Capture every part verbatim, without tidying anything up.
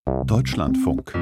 Deutschlandfunk.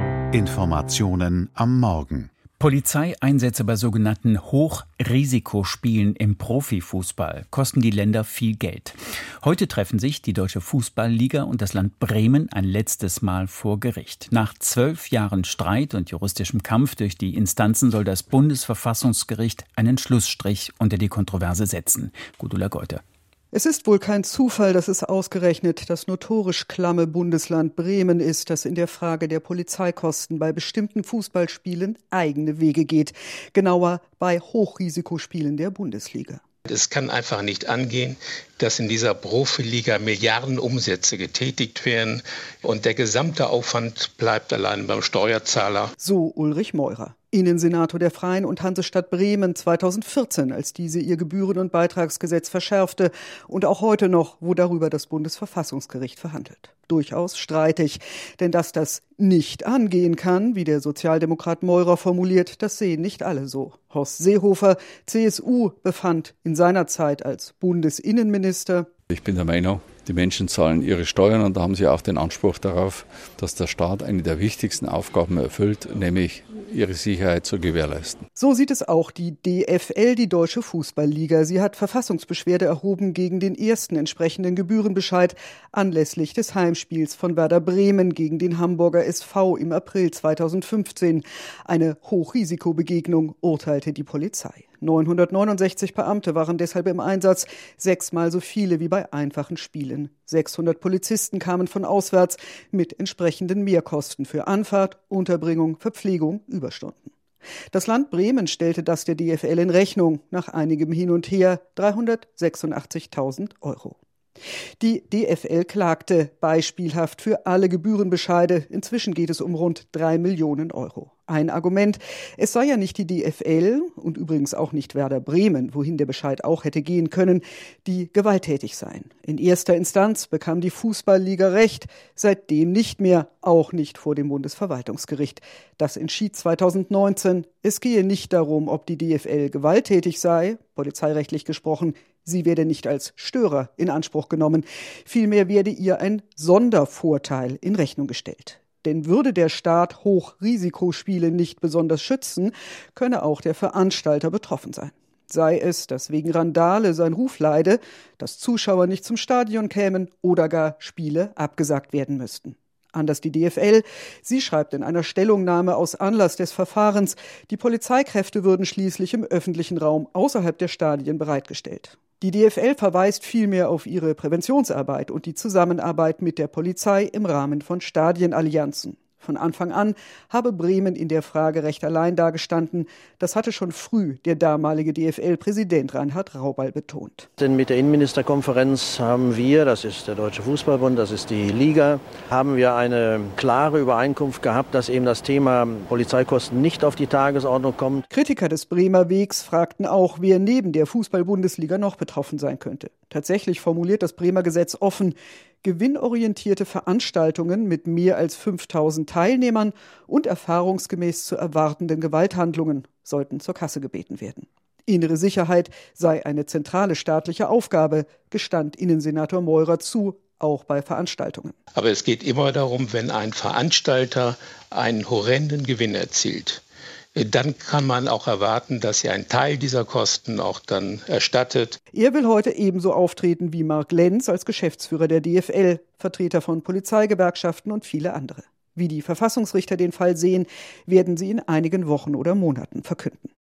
Informationen am Morgen. Polizeieinsätze bei sogenannten Hochrisikospielen im Profifußball kosten die Länder viel Geld. Heute treffen sich die Deutsche Fußballliga und das Land Bremen ein letztes Mal vor Gericht. Nach zwölf Jahren Streit und juristischem Kampf durch die Instanzen soll das Bundesverfassungsgericht einen Schlussstrich unter die Kontroverse setzen. Gudula Goite. Es ist wohl kein Zufall, dass es ausgerechnet das notorisch klamme Bundesland Bremen ist, das in der Frage der Polizeikosten bei bestimmten Fußballspielen eigene Wege geht. Genauer bei Hochrisikospielen der Bundesliga. Es kann einfach nicht angehen, dass in dieser Profiliga Milliardenumsätze getätigt werden und der gesamte Aufwand bleibt allein beim Steuerzahler. So Ulrich Meurer, Innensenator der Freien und Hansestadt Bremen zweitausendvierzehn, als diese ihr Gebühren- und Beitragsgesetz verschärfte und auch heute noch, wo darüber das Bundesverfassungsgericht verhandelt. Durchaus streitig, denn dass das nicht angehen kann, wie der Sozialdemokrat Meurer formuliert, das sehen nicht alle so. Horst Seehofer, C S U, befand in seiner Zeit als Bundesinnenminister: Ich bin der Meinung, die Menschen zahlen ihre Steuern und da haben sie auch den Anspruch darauf, dass der Staat eine der wichtigsten Aufgaben erfüllt, nämlich ihre Sicherheit zu gewährleisten. So sieht es auch die D F L, die Deutsche Fußballliga. Sie hat Verfassungsbeschwerde erhoben gegen den ersten entsprechenden Gebührenbescheid anlässlich des Heimspiels von Werder Bremen gegen den Hamburger S V im April zweitausendfünfzehn. Eine Hochrisikobegegnung, urteilte die Polizei. neunhundertneunundsechzig Beamte waren deshalb im Einsatz, sechsmal so viele wie bei einfachen Spielen. sechshundert Polizisten kamen von auswärts mit entsprechenden Mehrkosten für Anfahrt, Unterbringung, Verpflegung, Überstunden. Das Land Bremen stellte das der D F L in Rechnung, nach einigem Hin und Her dreihundertsechsundachtzigtausend Euro. Die D F L klagte beispielhaft für alle Gebührenbescheide. Inzwischen geht es um rund drei Millionen Euro. Ein Argument: Es sei ja nicht die D F L und übrigens auch nicht Werder Bremen, wohin der Bescheid auch hätte gehen können, die gewalttätig seien. In erster Instanz bekam die Fußballliga Recht, seitdem nicht mehr, auch nicht vor dem Bundesverwaltungsgericht. Das entschied zweitausendneunzehn, es gehe nicht darum, ob die D F L gewalttätig sei, polizeirechtlich gesprochen. Sie werde nicht als Störer in Anspruch genommen. Vielmehr werde ihr ein Sondervorteil in Rechnung gestellt. Denn würde der Staat Hochrisikospiele nicht besonders schützen, könne auch der Veranstalter betroffen sein. Sei es, dass wegen Randale sein Ruf leide, dass Zuschauer nicht zum Stadion kämen oder gar Spiele abgesagt werden müssten. Anders die D F L. Sie schreibt in einer Stellungnahme aus Anlass des Verfahrens, die Polizeikräfte würden schließlich im öffentlichen Raum außerhalb der Stadien bereitgestellt. Die D F L verweist vielmehr auf ihre Präventionsarbeit und die Zusammenarbeit mit der Polizei im Rahmen von Stadienallianzen. Von Anfang an habe Bremen in der Frage recht allein dagestanden. Das hatte schon früh der damalige D F L-Präsident Reinhard Raubal betont. Denn mit der Innenministerkonferenz haben wir, das ist der Deutsche Fußballbund, das ist die Liga, haben wir eine klare Übereinkunft gehabt, dass eben das Thema Polizeikosten nicht auf die Tagesordnung kommt. Kritiker des Bremer Wegs fragten auch, wer neben der Fußball-Bundesliga noch betroffen sein könnte. Tatsächlich formuliert das Bremer Gesetz offen: Gewinnorientierte Veranstaltungen mit mehr als fünftausend Teilnehmern und erfahrungsgemäß zu erwartenden Gewalthandlungen sollten zur Kasse gebeten werden. Innere Sicherheit sei eine zentrale staatliche Aufgabe, gestand Innensenator Meurer zu, auch bei Veranstaltungen. Aber es geht immer darum, wenn ein Veranstalter einen horrenden Gewinn erzielt, dann kann man auch erwarten, dass er einen Teil dieser Kosten auch dann erstattet. Er will heute ebenso auftreten wie Mark Lenz als Geschäftsführer der D F L, Vertreter von Polizeigewerkschaften und viele andere. Wie die Verfassungsrichter den Fall sehen, werden sie in einigen Wochen oder Monaten verkünden.